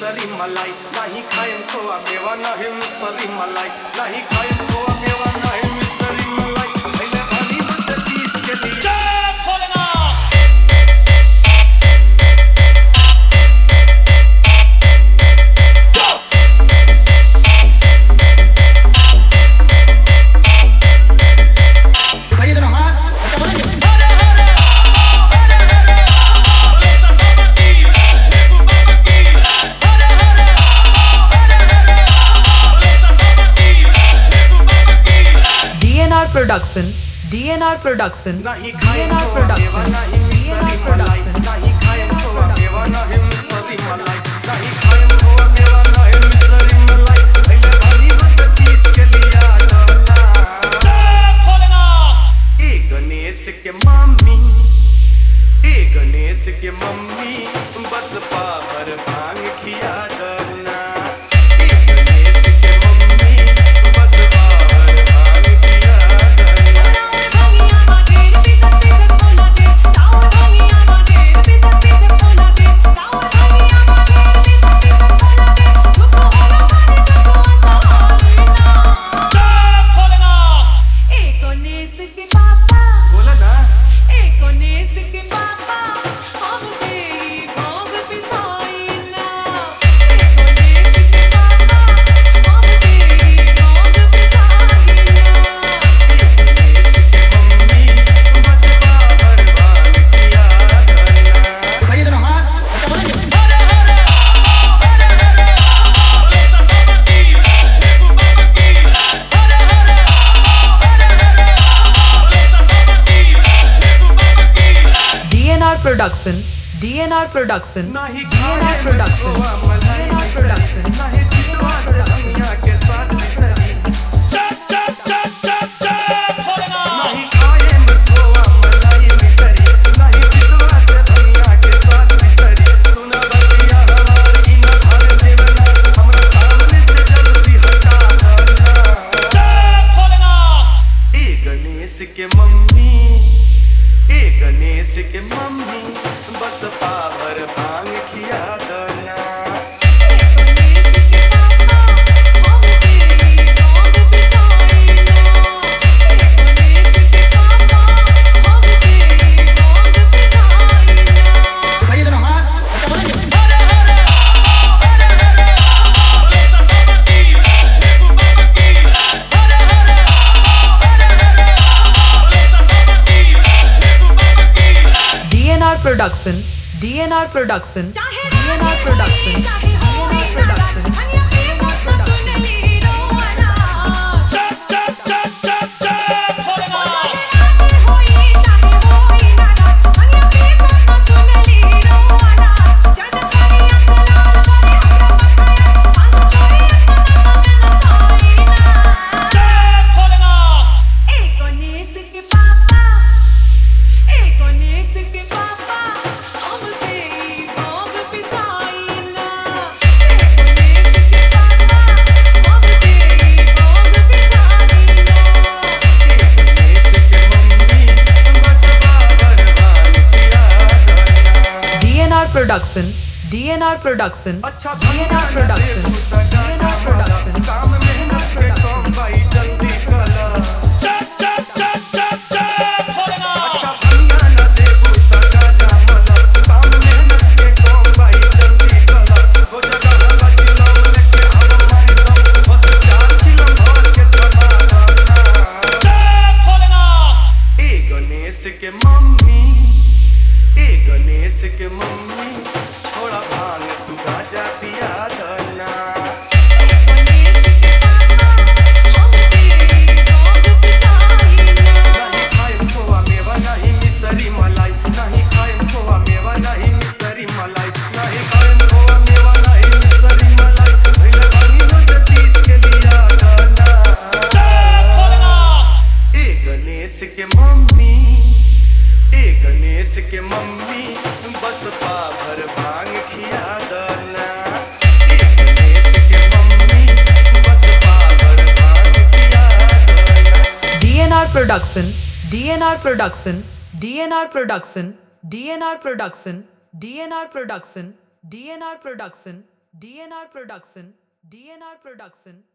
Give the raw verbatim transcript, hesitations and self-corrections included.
मिसरी मलाई नाही खायम खोवा मेवा नाही मिसरी मलाई नाही खायम खोवा मेवा नाही मिसरी मलाई पहले वाली मुझे तीस के लिए जय Bholenath. Production, D N R Production, नहीं D खायम N R खोवा मेवा Production, नहीं D N R मिसरी मलाई Production, नहीं खायम खोवा मेवा नहीं मिसरी मलाई नहीं खायम खोवा मेवा नहीं मिसरी मलाई पहले वाली मुझे तीस के लिए आना जय भोलेनाथ। ए गणेश के मम्मी ए गणेश के मम्मी बस पावर भांग खिया दना ए गणेश के मम्मी बस पावर भांग खिया दना जय भोलेनाथ। बोला ना मम्मी बस पावर भांग खिया दना D N R Production, D N R Production, नहीं D N R Production, D N R Production, नहीं जीवा से दुनिया के साथ मिसरी जय जय जय जय जय भोलेनाथ। नहीं खायम खोवा मलाई मिसरी नहीं जीवा से दुनिया के साथ मिसरी सुना बतिया हमारी न भर देवना हमरा सामने से जल्दी हटा दना जय भोलेनाथ। ए गणेश के मम्मी ए गणेश के मम्मी बस पावर भांग खिया दना D N R Production, D N R Production, D N R Production, D N R Production, D N R Production. जय जय जय जय जय भोलेनाथ। जय Bholenath. D N R Production, D N R Production, अच्छा D N R Production, D N R Production, काम मेहनत के कम भाई जल्दी कला जय जय जय जय जय भोलेनाथ। अच्छा भैया न देखो सगा जामला काम मेहनत के कम भाई जल्दी कला हो जगह लगी नाम लेके हम मारे दम बस चार किलो भर के थमा दना जय भोलेनाथ। ए गणेश के मम्मी ए गणेश के मम्मी थोड़ा भांग तू गाजा पिया दना नहीं खायम खोवा मेवा नहीं मिसरी मलाई नहीं खायम खोवा मेवा नहीं मिसरी मलाई नहीं खायम खोवा मेवा नहीं मिसरी मलाई पहले वाली मुझे तीस के लिए आना जय भोलेनाथ। ए गणेश के मम्मी ए गणेश के मम्मी बस पाभर भांग खिया दना ए गणेश के मम्मी बस पाभर भांग खिया दना D N R Production, D N R Production, D N R Production, D N R Production, D N R Production, D N R Production, D N R Production, D N R Production.